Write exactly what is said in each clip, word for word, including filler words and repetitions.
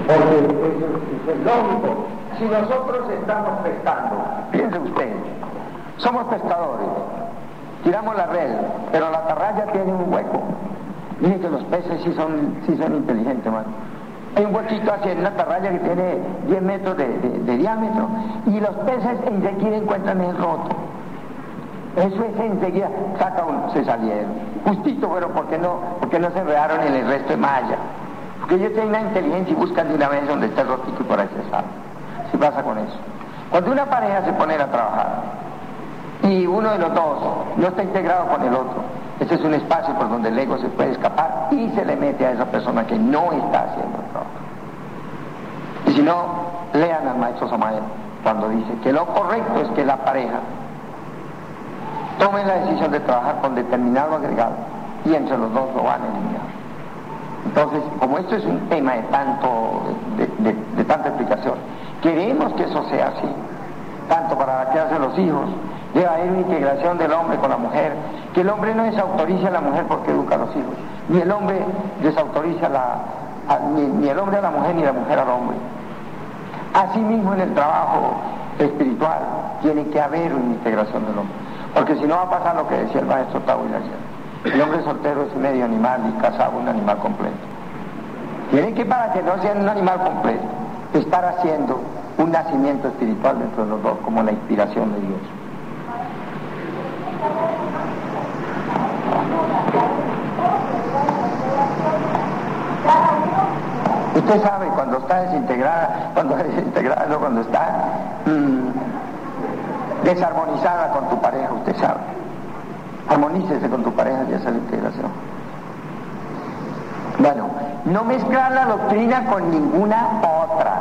porque eso es lógico. Si nosotros estamos pescando, piensen ustedes, somos pescadores, tiramos la red, pero la atarraya tiene un hueco. Miren que los peces sí son, sí son inteligentes, man. Hay un huequito hacia una atarraya que tiene diez metros de, de, de diámetro, y los peces enseguida encuentran el roto. Eso es enseguida, saca uno, se salieron. Justito, pero ¿por qué no, porque no se enredaron en el resto de malla? Porque ellos tienen una inteligencia y buscan de una vez donde está el rotito y por ahí se sale. ¿Qué pasa con eso? Cuando una pareja se pone a trabajar y uno de los dos no está integrado con el otro, ese es un espacio por donde el ego se puede escapar y se le mete a esa persona que no está haciendo el trabajo. Y si no, lean al maestro Samael cuando dice que lo correcto es que la pareja tome la decisión de trabajar con determinado agregado y entre los dos lo van a eliminar. Entonces, como esto es un tema de tanto de, de, de tanta explicación, queremos que eso sea así, tanto para la crianza de los hijos. Debe haber una integración del hombre con la mujer, que el hombre no desautorice a la mujer porque educa a los hijos, ni el hombre desautoriza a la, a, ni, ni el hombre a la mujer, ni la mujer al hombre. Asimismo, en el trabajo espiritual tiene que haber una integración del hombre, porque si no va a pasar lo que decía el maestro Tahuil ayer: el hombre soltero es medio animal y casado un animal completo. Tiene que, para que no sea un animal completo, estar haciendo un nacimiento espiritual dentro de los dos, como la inspiración de Dios. Usted sabe cuando está desintegrada, cuando es desintegrada, no, cuando está mmm, desarmonizada con tu pareja, usted sabe. Armonícese con tu pareja y esa es la integración. Bueno, no mezclar la doctrina con ninguna otra.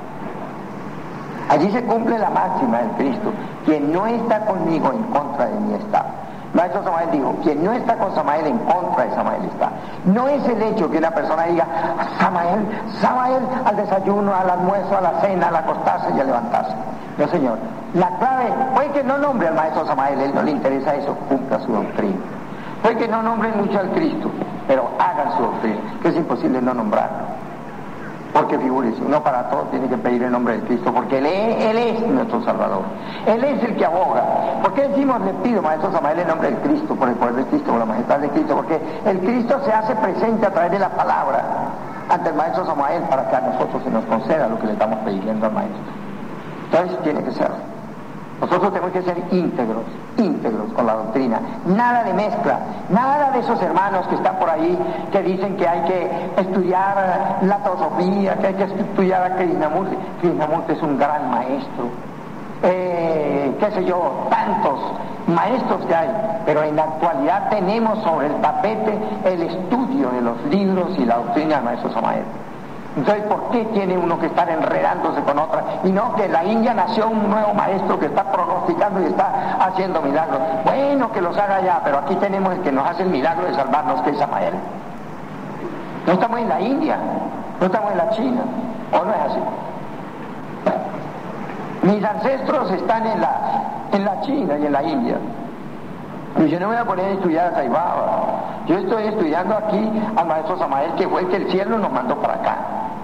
Allí se cumple la máxima del Cristo: quien no está conmigo, en contra de mí está. Maestro Samael dijo: quien no está con Samael, en contra de Samael está. No es el hecho que una persona diga: Samael, Samael, al desayuno, al almuerzo, a la cena, al acostarse y al levantarse. No, señor. La clave, puede que no nombre al maestro Samael, él no le interesa eso, cumpla su doctrina. Puede que no nombren mucho al Cristo, pero hagan su doctrina, que es imposible no nombrarlo. Porque figúrese, uno para todo tiene que pedir el nombre de Cristo, porque él es, él es nuestro Salvador. Él es el que aboga. ¿Por qué decimos, le pido, maestro Samael, el nombre del Cristo, por el poder de Cristo, por la majestad de Cristo? Porque el Cristo se hace presente a través de la palabra ante el maestro Samael, para que a nosotros se nos conceda lo que le estamos pidiendo al maestro. Entonces tiene que ser. Nosotros tenemos que ser íntegros, íntegros con la doctrina. Nada de mezcla, nada de esos hermanos que están por ahí que dicen que hay que estudiar la teosofía, que hay que estudiar a Krishnamurti. Krishnamurti es un gran maestro. Eh, qué sé yo, tantos maestros que hay, pero en la actualidad tenemos sobre el tapete el estudio de los libros y la doctrina del maestro Samael. Entonces, ¿por qué tiene uno que estar enredándose con otra? Y no, que en la India nació un nuevo maestro que está pronosticando y está haciendo milagros. Bueno, que los haga ya, pero aquí tenemos el que nos hace el milagro de salvarnos, que es Samael. No estamos en la India, no estamos en la China, ¿o no es así? Mis ancestros están en la, en la China y en la India. Y yo no me voy a poner a estudiar a Saibaba. Yo estoy estudiando aquí al maestro Samael, que fue el que el cielo nos mandó para acá.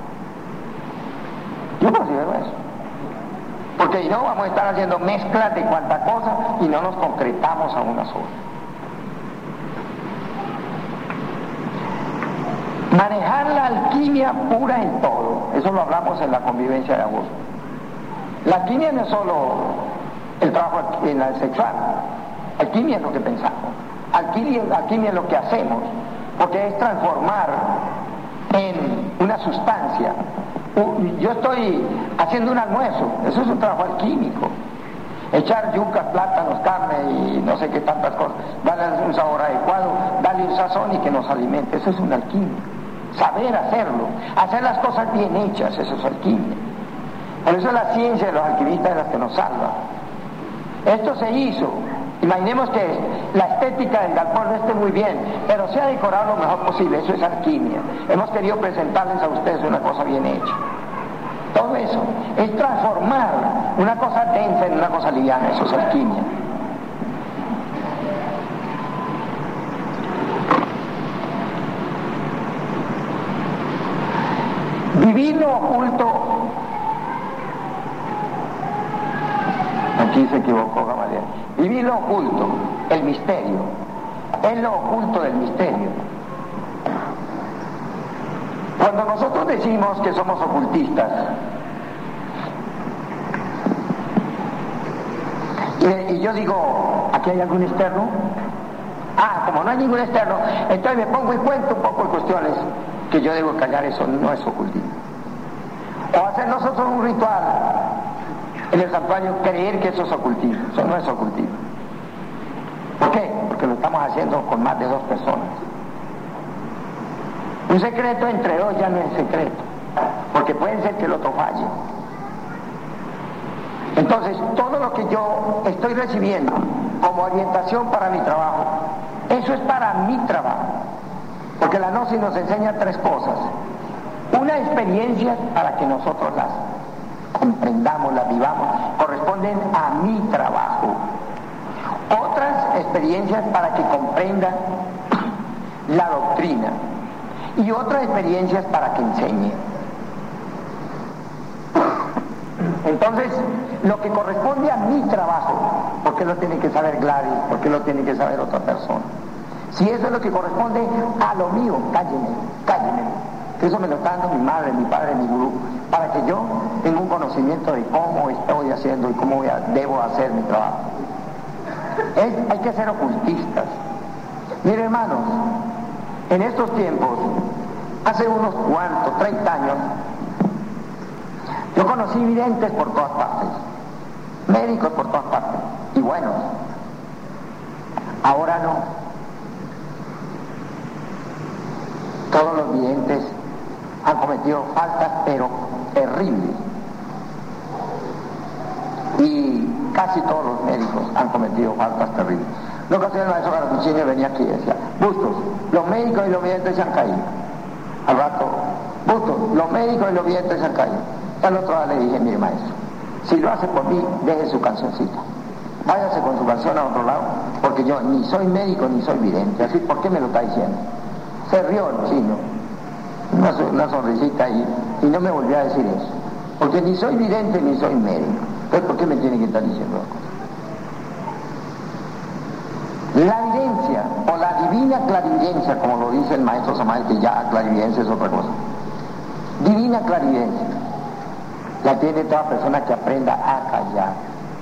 Yo considero eso. Porque si no, vamos a estar haciendo mezclas de cuanta cosa y no nos concretamos a una sola. Manejar la alquimia pura en todo. Eso lo hablamos en la convivencia de agosto. La alquimia no es solo el trabajo en la sexual. Alquimia es lo que pensamos. Alquimia, alquimia es lo que hacemos. Porque es transformar en una sustancia. Yo estoy haciendo un almuerzo, eso es un trabajo alquímico. Echar yucas, plátanos, carne y no sé qué tantas cosas, darle un sabor adecuado, darle un sazón y que nos alimente, eso es una alquimia. Saber hacerlo, hacer las cosas bien hechas, eso es alquimia. Por eso es la ciencia de los alquimistas de las que nos salva. Esto se hizo. Imaginemos que la estética del galpón no esté muy bien, pero se ha decorado lo mejor posible, eso es alquimia. Hemos querido presentarles a ustedes una cosa bien hecha. Todo eso es transformar una cosa densa en una cosa liviana, eso es alquimia. Vivir lo oculto. Aquí se equivocó Gamaliel. Vivir lo oculto, el misterio. Es lo oculto del misterio. Cuando nosotros decimos que somos ocultistas, y, y yo digo, ¿aquí hay algún externo? Ah, como no hay ningún externo, entonces me pongo y cuento un poco de cuestiones que yo debo callar. Eso no es ocultismo. O hacer nosotros un ritual en el santuario, creer que eso es ocultismo. Eso no es ocultismo. ¿Por qué? Porque lo estamos haciendo con más de dos personas. Un secreto entre dos ya no es secreto, porque puede ser que el otro falle. Entonces, todo lo que yo estoy recibiendo como orientación para mi trabajo, eso es para mi trabajo, porque la gnosis nos enseña tres cosas. Una, experiencia para que nosotros las comprendamos, las vivamos, corresponden a mi trabajo. Otras experiencias para que comprendan la doctrina, y otras experiencias para que enseñe. Entonces, lo que corresponde a mi trabajo, ¿por qué lo tiene que saber Gladys? ¿Por qué lo tiene que saber otra persona? Si eso es lo que corresponde a lo mío, cállenme, cállenme. Eso me lo está dando mi madre, mi padre, mi gurú, para que yo tenga un conocimiento de cómo estoy haciendo y cómo voy a, debo hacer mi trabajo. Es, hay que ser ocultistas. Miren, hermanos, en estos tiempos, hace unos cuantos, treinta años, yo conocí videntes por todas partes, médicos por todas partes, y buenos. Ahora no. Todos los videntes han cometido faltas, pero terribles. Y casi todos los médicos han cometido faltas terribles. Lo que hacía el maestro Garatuccini venía aquí y decía: Bustos, los médicos y los videntes se han caído. Al rato, Bustos, los médicos y los videntes se han caído. Al otro día le dije: mire, maestro, si lo hace por mí, deje su cancioncita. Váyase con su canción a otro lado, porque yo ni soy médico ni soy vidente. Así, ¿por qué me lo está diciendo? Se rió el chino, una, una sonrisita ahí, y no me volvió a decir eso. Porque ni soy vidente ni soy médico. Entonces, ¿por qué me tiene que estar diciendo las cosas? La evidencia, o la divina clarividencia, como lo dice el maestro Samael, que ya clarividencia es otra cosa. Divina clarividencia la tiene toda persona que aprenda a callar.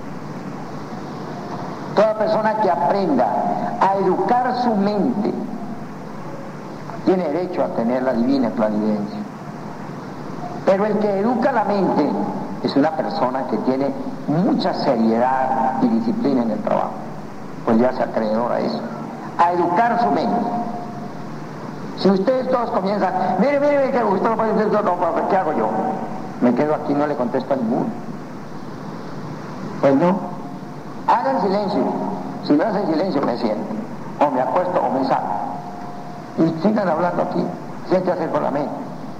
Toda persona que aprenda a educar su mente tiene derecho a tener la divina clarividencia. Pero el que educa la mente es una persona que tiene mucha seriedad y disciplina en el trabajo, pues ya se acreedor a eso, a educar su mente. Si ustedes todos comienzan, mire, mire, que usted no puede decir, no, ¿qué hago yo? Me quedo aquí, no le contesto a ninguno. Pues no, hagan silencio. Si no hacen silencio, me siento, o me acuesto o me salgo, y sigan hablando aquí, siéntase con la mente.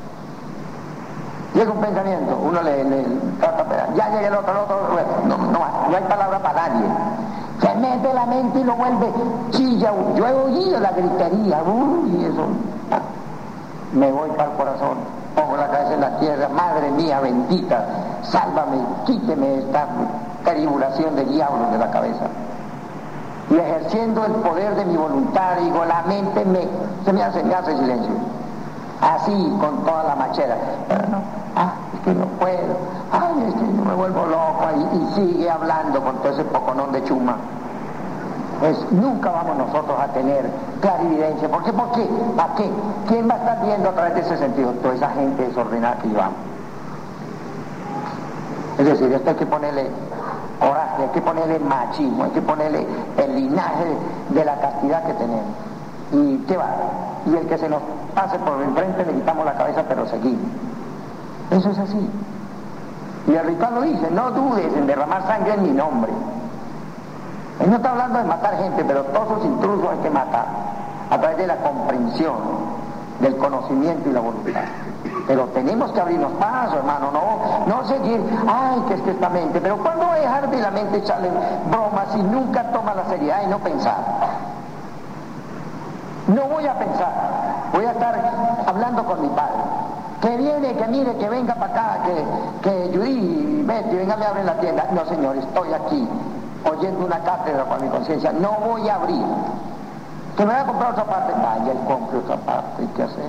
Llega un pensamiento, uno le, le trata de, ya llega el otro, el otro, no, no, no hay palabra para nadie. Se mete la mente y lo vuelve chilla. Yo he oído la gritería, uy, eso. Me voy para el corazón, pongo la cabeza en la tierra, madre mía bendita, sálvame, quíteme esta tribulación de diablos de la cabeza. Y ejerciendo el poder de mi voluntad, digo, la mente me, se me hace, me hace silencio. Así, con toda la machera. Pero no, ah, es que no puedo, ay, es que yo me vuelvo loco, y, y sigue hablando con todo ese poconón de chuma. Pues nunca vamos nosotros a tener clarividencia. ¿Por qué? ¿Por qué? ¿Para qué? ¿Quién va a estar viendo a través de ese sentido? Toda esa gente desordenada que llevamos. Es decir, esto hay que ponerle coraje, hay que ponerle machismo, hay que ponerle el linaje de la castidad que tenemos. ¿Y qué va? Y el que se nos pase por enfrente le quitamos la cabeza, pero seguimos. Eso es así. Y el ritual lo dice: no dudes en derramar sangre en mi nombre. Él no está hablando de matar gente, pero todos los intrusos hay que matar a través de la comprensión, del conocimiento y la voluntad. Pero tenemos que abrirnos paso, hermano, no, no seguir, ay, que es que esta mente, pero ¿cuándo va a dejar de la mente echarle bromas y nunca toma la seriedad y no pensar? No voy a pensar, voy a estar hablando con mi padre. que viene, que mire, que venga para acá, que, que Judy, vete, venga, me abre la tienda. No, señor, estoy aquí, oyendo una cátedra para mi conciencia, no voy a abrir. Que me voy a comprar otra parte, vaya y compre otra parte, ¿y qué hace?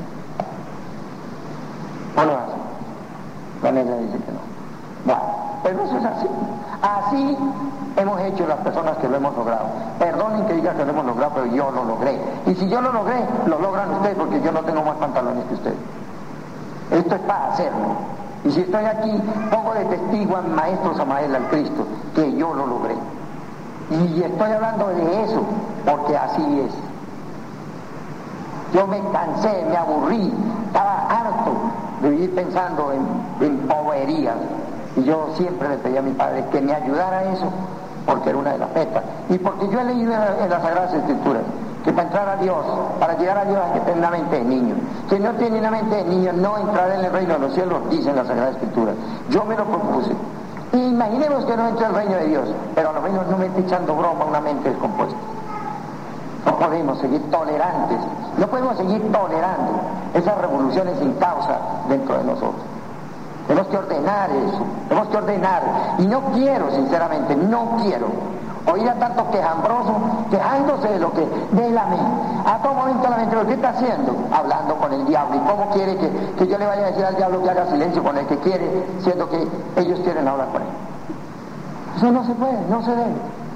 ¿O no hace? La negra dice que no. Bueno, pero eso es así. Así hemos hecho las personas que lo hemos logrado. Perdonen que diga que lo hemos logrado, pero yo lo logré. Y si yo lo logré, lo logran ustedes, porque yo no tengo más pantalones que ustedes. Esto es para hacerlo. Y si estoy aquí, pongo de testigo a mi maestro Samael, al Cristo, que yo lo logré. Y estoy hablando de eso, porque así es. Yo me cansé, me aburrí, estaba harto de vivir pensando en, en boberías. Y yo siempre le pedí a mi padre que me ayudara a eso, porque era una de las metas. Y porque yo he leído en, en las Sagradas Escrituras que para entrar a Dios, para llegar a Dios hay que tener una mente de niño. Si no tiene una mente de niño, no entrará en el reino de los cielos, dicen las Sagradas Escrituras. Yo me lo propuse. Y imaginemos que no entre al reino de Dios, pero a lo menos no me esté echando broma una mente descompuesta. No podemos seguir tolerantes, no podemos seguir tolerando esas revoluciones sin causa dentro de nosotros. Tenemos que ordenar eso, tenemos que ordenar. Y no quiero, sinceramente, no quiero oír a tantos quejambrosos quejándose de lo que de la mente. A todo momento la mente, ¿lo que está haciendo? Hablando con el diablo. ¿Y cómo quiere que, que yo le vaya a decir al diablo que haga silencio con el que quiere, siendo que ellos quieren hablar con él? Eso no se puede, no se debe.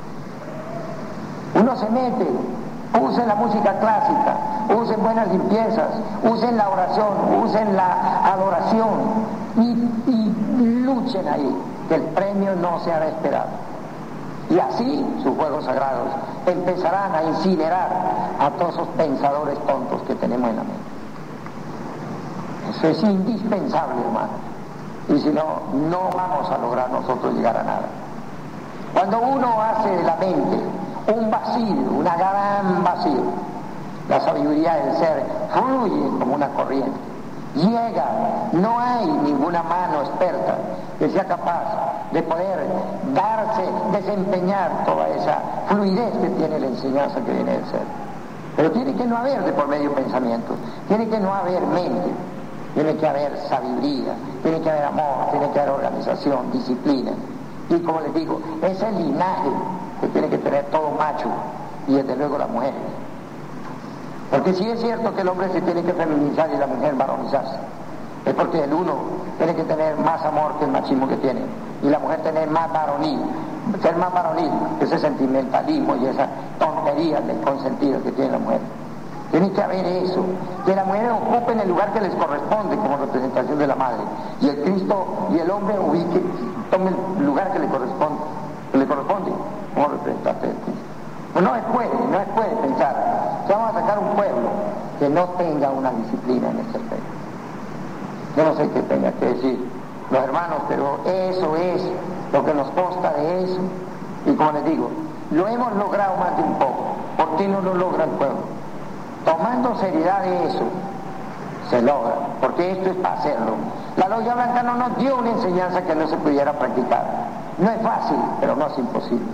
Uno se mete, usen la música clásica, usen buenas limpiezas, usen la oración, usen la adoración y, y luchen ahí, que el premio no se hará esperar. Y así sus juegos sagrados empezarán a incinerar a todos esos pensadores tontos que tenemos en la mente. Eso es indispensable, hermano. Y si no, no vamos a lograr nosotros llegar a nada. Cuando uno hace de la mente un vacío, una gran vacío, la sabiduría del ser fluye como una corriente, llega, no hay ninguna mano experta que sea capaz de poder darse, desempeñar toda esa fluidez que tiene la enseñanza que viene del ser. Pero tiene que no haber de por medio pensamiento, tiene que no haber mente, tiene que haber sabiduría, tiene que haber amor, tiene que haber organización, disciplina. Y como les digo, ese linaje que tiene que tener todo macho y desde luego la mujer. Porque sí es cierto que el hombre se tiene que feminizar y la mujer varonizarse. Es porque el uno tiene que tener más amor que el machismo que tiene, y la mujer tener más varonil, ser más varonil, ese sentimentalismo y esa tontería del consentido que tiene la mujer. Tiene que haber eso, que la mujer ocupe en el lugar que les corresponde como representación de la madre, y el Cristo y el hombre ubique, tome el lugar que le corresponde, que le corresponde como representante del Cristo. Pues no es puede, no es puede pensar que vamos a sacar un pueblo que no tenga una disciplina en ese aspecto. Yo no sé qué tenga que decir los hermanos, pero eso es lo que nos consta de eso. Y como les digo, lo hemos logrado más de un poco. ¿Por qué no lo logra el pueblo? Tomando seriedad de eso, se logra, porque esto es para hacerlo. La logia blanca no nos dio una enseñanza que no se pudiera practicar. No es fácil, pero no es imposible.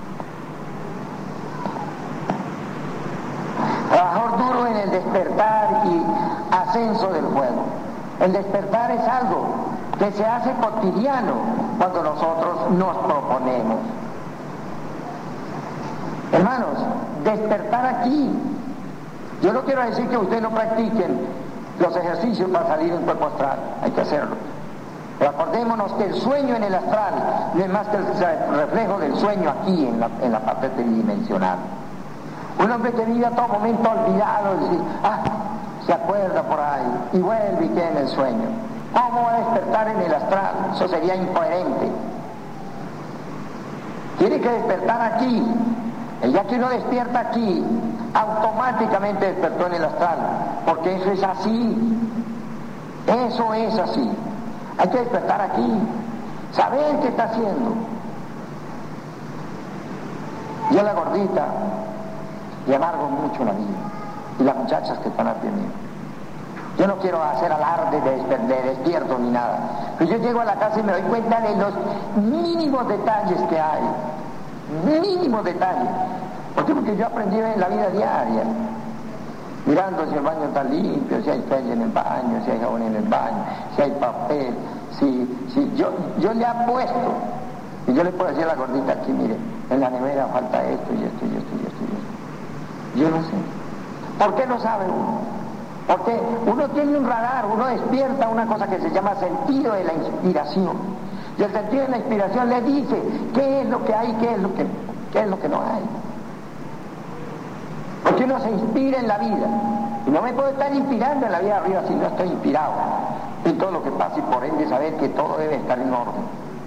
Trabajador duro en el despertar y ascenso del fuego. El despertar es algo que se hace cotidiano cuando nosotros nos proponemos. Hermanos, despertar aquí. Yo no quiero decir que ustedes no practiquen los ejercicios para salir en cuerpo astral, hay que hacerlo. Pero acordémonos que el sueño en el astral no es más que el reflejo del sueño aquí en la, en la parte tridimensional. Un hombre que vive a todo momento olvidado, decir, ah, se acuerda por ahí y vuelve y queda en el sueño. ¿Cómo va a despertar en el astral? Eso sería incoherente. Tiene que despertar aquí. El día que uno despierta aquí, automáticamente despertó en el astral, porque eso es así. Eso es así. Hay que despertar aquí, saber qué está haciendo. Yo la gordita y amargo mucho la vida, y las muchachas que están al pie mío. Yo no quiero hacer alarde de, desper de despierto ni nada, pero yo llego a la casa y me doy cuenta de los mínimos detalles que hay, mínimos detalles. ¿Por qué? Porque yo aprendí en la vida diaria. mirando si el baño está limpio, si hay toalla en el baño, si hay jabón en el baño, si hay papel, si, si yo, yo le apuesto, y yo le puedo decir a la gordita aquí, mire, en la nevera falta esto y esto y esto y esto y esto. Yo no sé. ¿Por qué no sabe uno? Porque uno tiene un radar, uno despierta una cosa que se llama sentido de la inspiración. Y el sentido de la inspiración le dice qué es lo que hay, qué es lo que, qué es lo que no hay. Porque uno se inspira en la vida. Y no me puedo estar inspirando en la vida arriba si no estoy inspirado en todo lo que pasa y por ende saber que todo debe estar en orden.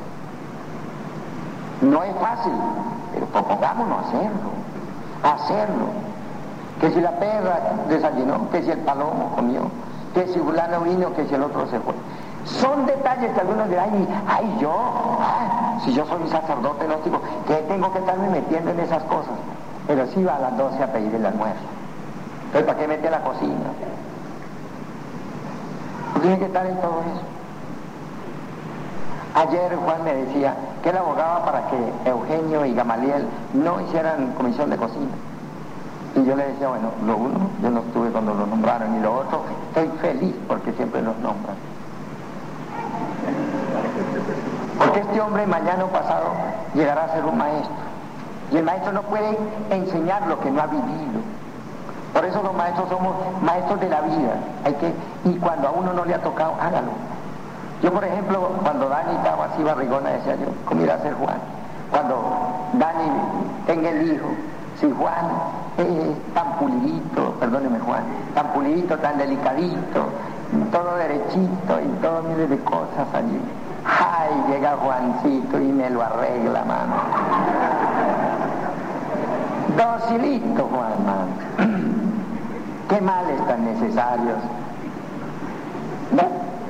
No es fácil, pero propongámonos hacerlo, hacerlo. Que si la perra desayunó, que si el palomo comió, que si fulano vino, que si el otro se fue. Son detalles que algunos dirán, ay, ay yo, ah, si yo soy un sacerdote gnóstico, ¿qué tengo que estarme metiendo en esas cosas? Pero sí va a las doce a pedir el almuerzo. Entonces, ¿para qué mete a la cocina? Tiene que estar en todo eso. Ayer Juan me decía que él abogaba para que Eugenio y Gamaliel no hicieran comisión de cocina. Y yo le decía, bueno, lo uno, yo no estuve cuando lo nombraron, y lo otro, estoy feliz porque siempre los nombran. Porque este hombre mañana o pasado llegará a ser un maestro. Y el maestro no puede enseñar lo que no ha vivido. Por eso los maestros somos maestros de la vida. Hay que, y cuando a uno no le ha tocado, hágalo. Yo, por ejemplo, cuando Dani estaba así barrigona, decía yo, ¿cómo irá a ser Juan? Cuando Dani tenga el hijo, si Juan es tan pulidito, perdóneme Juan, tan pulidito, tan delicadito, todo derechito y todo miles de cosas allí. ¡Ay! Llega Juancito y me lo arregla, mano. Docilito, Juan, mano. Qué males tan necesarios. ¿Ve?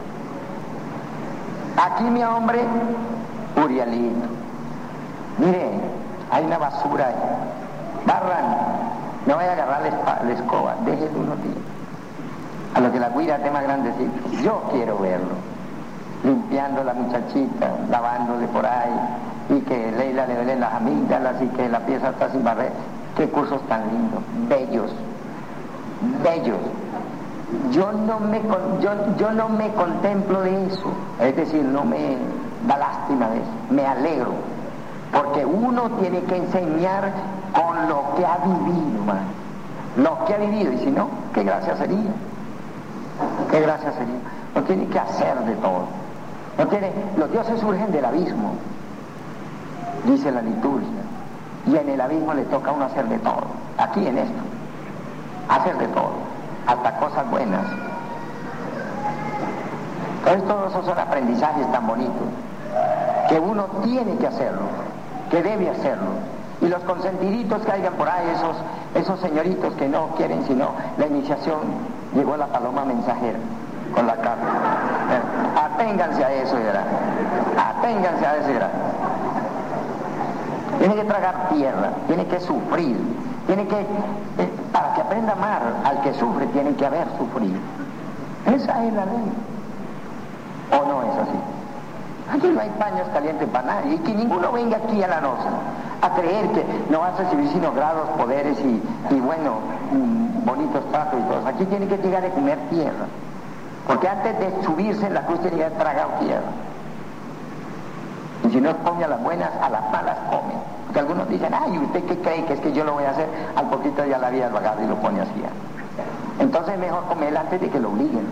Aquí mi hombre, Urielito. Mire, hay una basura ahí. Barran, no vaya a agarrar la, espa- la escoba, déjenlo unos días. A lo que la guira esté más grandecito. Yo quiero verlo. Limpiando la muchachita, lavándole por ahí, y que Leila le duelen las amígdalas y que la pieza está sin barrer. Qué cursos tan lindos, bellos, bellos. Yo no me con, yo, yo no me contemplo de eso, es decir, no me da lástima de eso, me alegro, porque uno tiene que enseñar con lo que ha vivido, man. Lo que ha vivido, y si no, qué gracia sería, qué gracia sería. No tiene que hacer de todo, no tiene, los dioses surgen del abismo, dice la liturgia, y en el abismo le toca a uno hacer de todo, aquí en esto, hacer de todo, hasta cosas buenas. Entonces todos esos son aprendizajes tan bonitos que uno tiene que hacerlo, que debe hacerlo. Y los consentiditos que hayan por ahí, esos, esos señoritos que no quieren sino la iniciación, llegó la paloma mensajera con la carta. Eh, aténganse a eso y verán, aténganse a eso y verán. Tiene que tragar tierra, tiene que sufrir, tiene que, eh, para que aprenda a amar al que sufre, tiene que haber sufrido. Esa es la ley. ¿O no es así? Aquí no hay paños calientes para nadie, y que ninguno venga aquí a la noche a creer que no vas a recibir sino grados, poderes y, y bueno, mm, bonitos tratos y todo. Aquí tiene que llegar a comer tierra, porque antes de subirse en la cruz tiene que haber tragado tierra. Y si no come a las buenas, a las malas come. Porque algunos dicen, ay, ¿usted qué cree que es que yo lo voy a hacer? Al poquito ya la vida lo agarra y lo pone así. Entonces es mejor comer antes de que lo obliguen.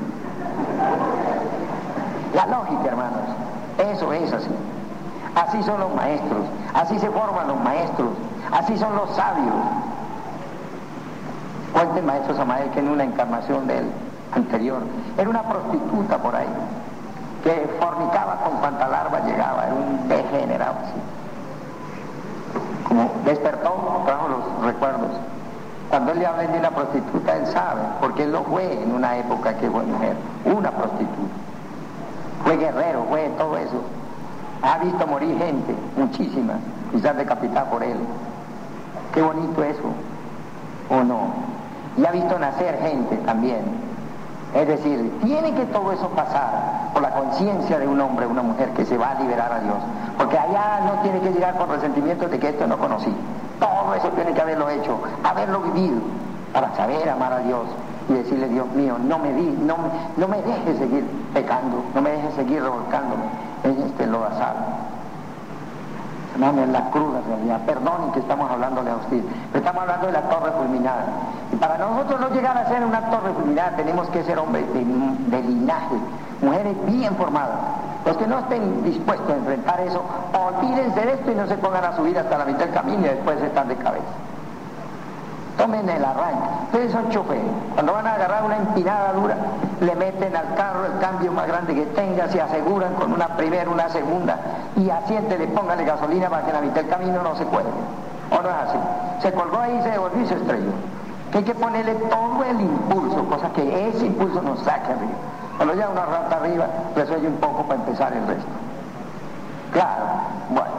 La lógica, hermanos, eso es así. Así son los maestros, así se forman los maestros, así son los sabios. Cuenta el maestro Samael que en una encarnación de él anterior era una prostituta por ahí, que fornicaba con cuanta larva llegaba, era un degenerado así. Como despertó, trajo los recuerdos. Cuando él le habla de una prostituta, él sabe, porque él lo fue en una época que fue mujer, una prostituta. Fue guerrero, fue todo eso. Ha visto morir gente, muchísima, quizás decapitada por él. Qué bonito eso, ¿o no? Y ha visto nacer gente también. Es decir, tiene que todo eso pasar por la conciencia de un hombre o una mujer que se va a liberar a Dios. Porque allá no tiene que llegar con resentimientos de que esto no conocí. Todo eso tiene que haberlo hecho, haberlo vivido, para saber amar a Dios y decirle: Dios mío, no me, di, no, no me dejes seguir pecando, no me dejes seguir revolcándome en este lodazal. Hermano, es la cruda realidad. Perdonen que estamos hablándole a usted, pero estamos hablando de la torre fulminada. Y para nosotros no llegar a ser una torre fulminada, tenemos que ser hombres de, de linaje, mujeres bien formadas. Los que no estén dispuestos a enfrentar eso, olvídense de esto y no se pongan a subir hasta la mitad del camino y después están de cabeza. Tomen el arranque. Ustedes son choferes. Cuando van a agarrar una empinada dura, le meten al carro el cambio más grande que tenga, se aseguran con una primera, una segunda, y asiéntele, póngale gasolina para que en la mitad del camino no se cuelgue. ¿O no es así? Se colgó ahí, se devolvió y se estrelló. Que hay que ponerle todo el impulso, cosa que ese impulso nos saque arriba. Cuando ya una rata arriba, resuelve un poco para empezar el resto. Claro, bueno.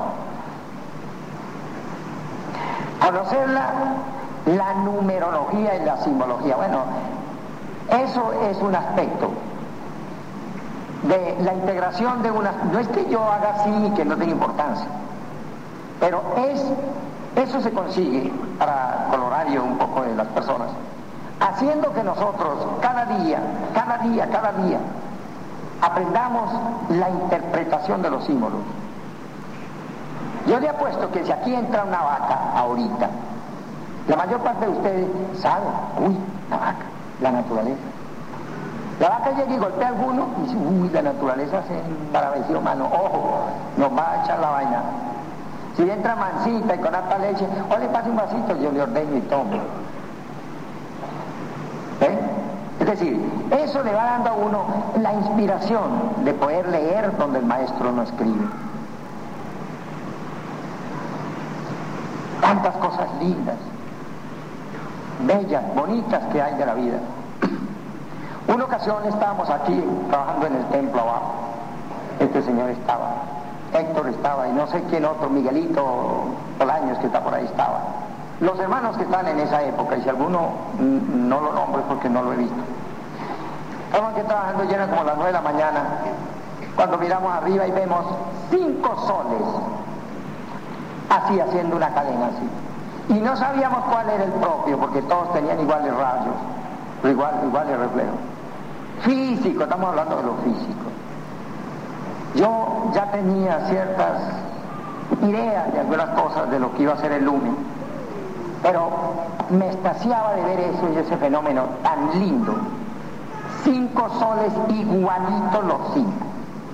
Conocerla, la numerología y la simbología. Bueno, eso es un aspecto de la integración de una... No es que yo haga así y que no tenga importancia, pero es eso se consigue, para colorario un poco de las personas, haciendo que nosotros cada día, cada día, cada día aprendamos la interpretación de los símbolos. Yo le apuesto que si aquí entra una vaca ahorita, la mayor parte de ustedes saben: uy, la vaca, la naturaleza. La vaca llega y golpea a alguno y dice: uy, la naturaleza se embaraveció, mano, ojo, nos va a echar la vaina. Si entra mansita y con harta leche, o le pase un vasito, yo le ordeno y tomo. ¿Eh? Es decir, eso le va dando a uno la inspiración de poder leer donde el maestro no escribe. Tantas cosas lindas, bellas, bonitas que hay de la vida. Una ocasión estábamos aquí trabajando en el templo abajo. Este señor estaba, Héctor estaba, y no sé quién otro, Miguelito Bolaños, que está por ahí, estaba. Los hermanos que están en esa época, y si alguno no lo nombro es porque no lo he visto. Estamos aquí trabajando, ya eran como las nueve de la mañana, cuando miramos arriba y vemos cinco soles, así, haciendo una cadena así. Y no sabíamos cuál era el propio, porque todos tenían iguales rayos, igual, iguales reflejos. Físico, estamos hablando de lo físico. Yo ya tenía ciertas ideas de algunas cosas de lo que iba a ser el lumen, pero me extasiaba de ver eso y ese fenómeno tan lindo. Cinco soles igualitos los cinco.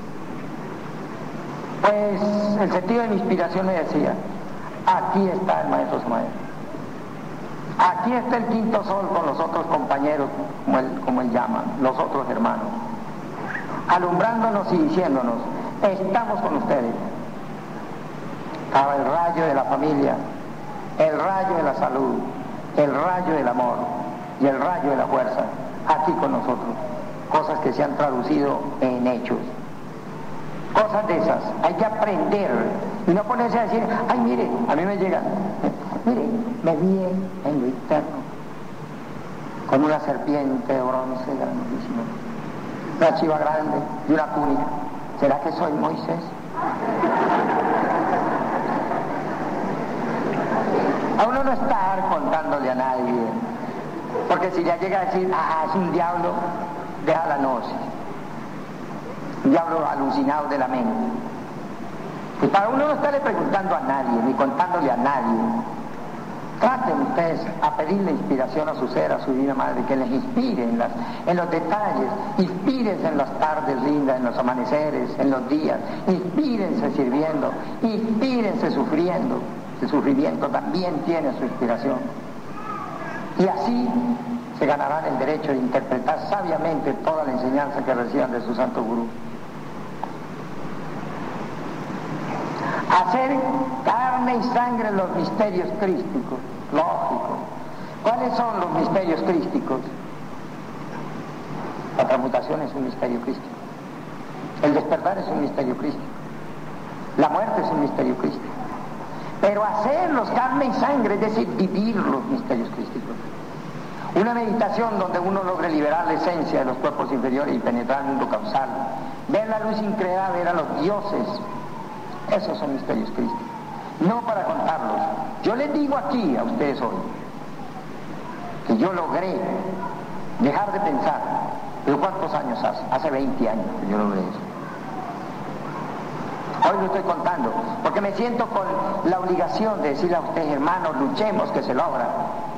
Pues el sentido de mi inspiración me decía: aquí está el maestro Samael, aquí está el quinto sol con los otros compañeros, como él, como él llama, los otros hermanos, alumbrándonos y diciéndonos: estamos con ustedes. Estaba el rayo de la familia, el rayo de la salud, el rayo del amor y el rayo de la fuerza, aquí con nosotros. Cosas que se han traducido en hechos. Cosas de esas, hay que aprender y no ponerse a decir: ay, mire, a mí me llega, mire, me vi en lo interno con una serpiente de bronce grandísima, una chiva grande y una túnica. ¿Será que soy Moisés? A uno no estar contándole a nadie, porque si ya llega a decir: ah, es un diablo, deja la gnosis, un diablo alucinado de la mente. Pues para uno no estarle preguntando a nadie, ni contándole a nadie. Traten ustedes a pedirle inspiración a su ser, a su Divina Madre, que les inspire en, las, en los detalles, inspírense en las tardes lindas, en los amaneceres, en los días, inspírense sirviendo, inspírense sufriendo. El sufrimiento también tiene su inspiración. Y así se ganarán el derecho de interpretar sabiamente toda la enseñanza que reciban de su Santo Gurú. Hacer carne y sangre los misterios crísticos, lógico. ¿Cuáles son los misterios crísticos? La transmutación es un misterio crístico. El despertar es un misterio crístico. La muerte es un misterio crístico. Pero hacerlos carne y sangre, es decir, vivir los misterios crísticos. Una meditación donde uno logre liberar la esencia de los cuerpos inferiores y penetrar el mundo causal. Ver la luz increada, ver a los dioses. Esos son misterios crísticos. No para contarlos. Yo les digo aquí a ustedes hoy que yo logré dejar de pensar. ¿Pero cuántos años hace? Hace veinte años que yo logré eso. Hoy lo estoy contando, porque me siento con la obligación de decirle a ustedes, hermanos, luchemos, que se logra.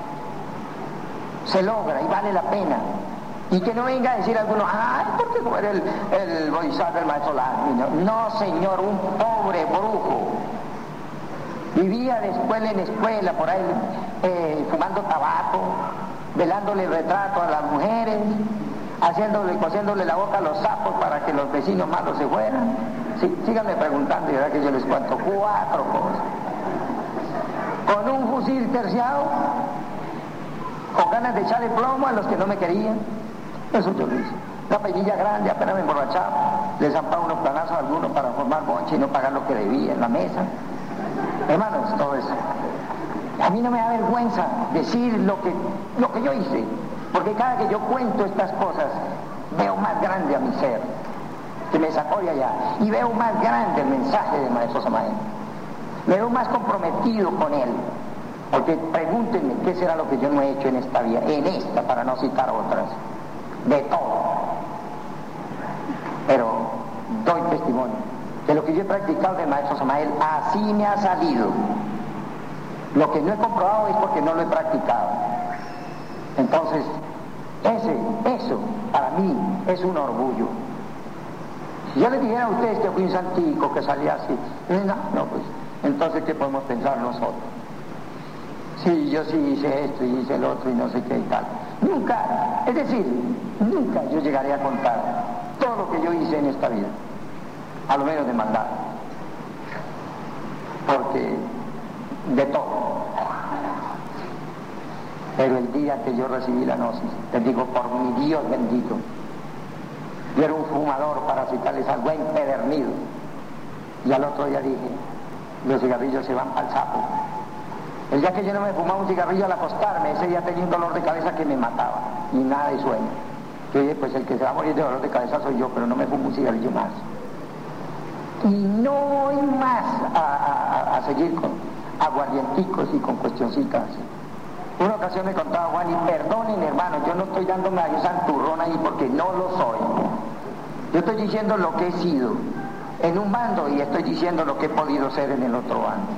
Se logra y vale la pena. Y que no venga a decir alguno, ay, ¿por qué no era el, el bodhisattva del maestro Lamy? No, no, señor, un pobre brujo. Vivía de escuela en escuela, por ahí, eh, fumando tabaco, velándole el retrato a las mujeres, haciéndole, cosiéndole la boca a los sapos para que los vecinos malos se fueran. Sí, síganme preguntando y verá que yo les cuento cuatro cosas. Con un fusil terciado, con ganas de echarle plomo a los que no me querían. Eso yo lo hice. Una peinilla grande, apenas me emborrachaba, le zampaba unos planazos a algunos para formar bonche y no pagar lo que debía en la mesa. Hermanos, todo eso. A mí no me da vergüenza decir lo que, lo que yo hice, porque cada que yo cuento estas cosas, veo más grande a mi ser, que me sacó de allá, y veo más grande el mensaje del maestro Samael. Me veo más comprometido con él, porque pregúntenme qué será lo que yo no he hecho en esta vida, en esta, para no citar otras, de todo. Pero doy testimonio de lo que yo he practicado del maestro Samael, así me ha salido. Lo que no he comprobado es porque no lo he practicado. Entonces, ese, eso, para mí, es un orgullo. Si yo les dijera a ustedes que fui un santico, que salía así, no, no, pues, entonces, ¿qué podemos pensar nosotros? Sí, yo sí hice esto y hice el otro y no sé qué y tal. Nunca, es decir, nunca yo llegaré a contar todo lo que yo hice en esta vida, a lo menos de maldad, porque de todo. Pero el día que yo recibí la gnosis, les digo, por mi Dios bendito, yo era un fumador, para citarles algo, empedernido, y al otro día dije, los cigarrillos se van al sapo. El día que yo no me fumaba un cigarrillo al acostarme, ese día tenía un dolor de cabeza que me mataba, y nada de sueño. Yo dije, pues el que se va a morir de dolor de cabeza soy yo, pero no me fumo un cigarrillo más. Y no voy más a, a, a seguir con aguardienticos y con cuestioncitas así. Una ocasión me contaba Juan, y perdonen hermano, yo no estoy dándome a Dios santurrón ahí porque no lo soy. Yo estoy diciendo lo que he sido en un bando y estoy diciendo lo que he podido ser en el otro bando.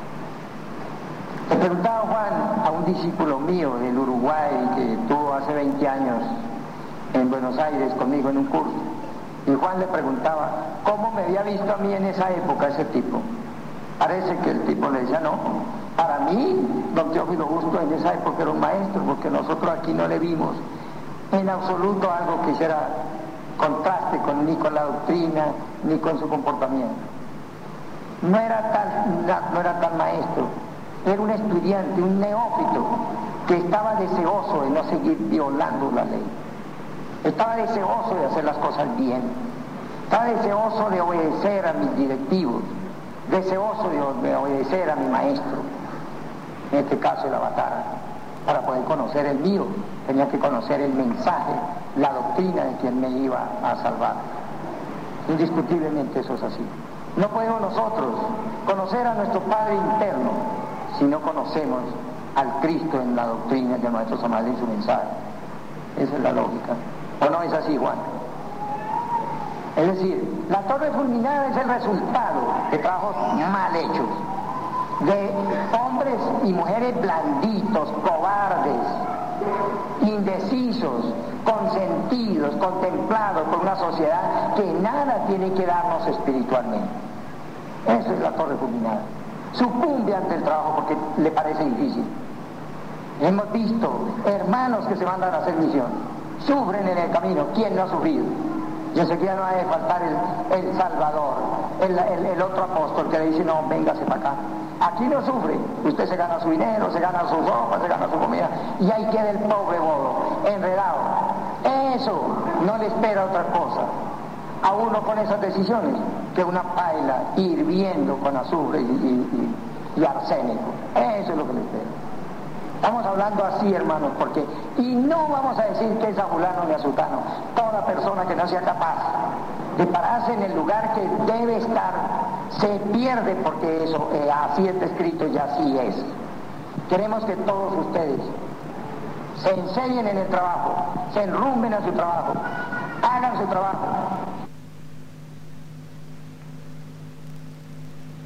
Le preguntaba Juan a un discípulo mío del Uruguay que estuvo hace veinte años en Buenos Aires conmigo en un curso, y Juan le preguntaba cómo me había visto a mí en esa época ese tipo. Parece que el tipo le decía, no, para mí don Teófilo Justo en esa época era un maestro, porque nosotros aquí no le vimos en absoluto algo que hiciera contraste con, ni con la doctrina ni con su comportamiento. No era tal, no era tal maestro, era un estudiante, un neófito que estaba deseoso de no seguir violando la ley, estaba deseoso de hacer las cosas bien, estaba deseoso de obedecer a mis directivos, deseoso de, de obedecer a mi maestro, en este caso el avatar. Para poder conocer el mío tenía que conocer el mensaje, la doctrina de quien me iba a salvar. Indiscutiblemente eso es así. No podemos nosotros conocer a nuestro Padre interno si no conocemos al Cristo en la doctrina de nuestro Samael y su mensaje. Esa es la lógica. ¿O no es así, Juan? Es decir, la torre fulminada es el resultado de trabajos mal hechos, de hombres y mujeres blanditos, cobardes, indecisos, consentidos, contemplados por una sociedad que nada tiene que darnos espiritualmente. Eso es la torre fulminada. Sucumbe ante el trabajo porque le parece difícil. Hemos visto hermanos que se mandan a hacer misión, sufren en el camino. ¿Quién no ha sufrido? Y enseguida no ha de faltar el, el Salvador, el, el, el otro apóstol que le dice, no, véngase para acá. Aquí no sufre, usted se gana su dinero, se gana su ropa, se gana su comida, y ahí queda el pobre bobo, enredado. Eso no le espera otra cosa a uno con esas decisiones que una paila hirviendo con azufre y, y, y, y arsénico. Eso es lo que le espera. Estamos hablando así, hermanos, porque, y no vamos a decir que es a fulano ni a sultano. Toda persona que no sea capaz de pararse en el lugar que debe estar, se pierde, porque eso, eh, así está escrito y así es. Queremos que todos ustedes se enseñen en el trabajo, se enrumben a su trabajo, hagan su trabajo,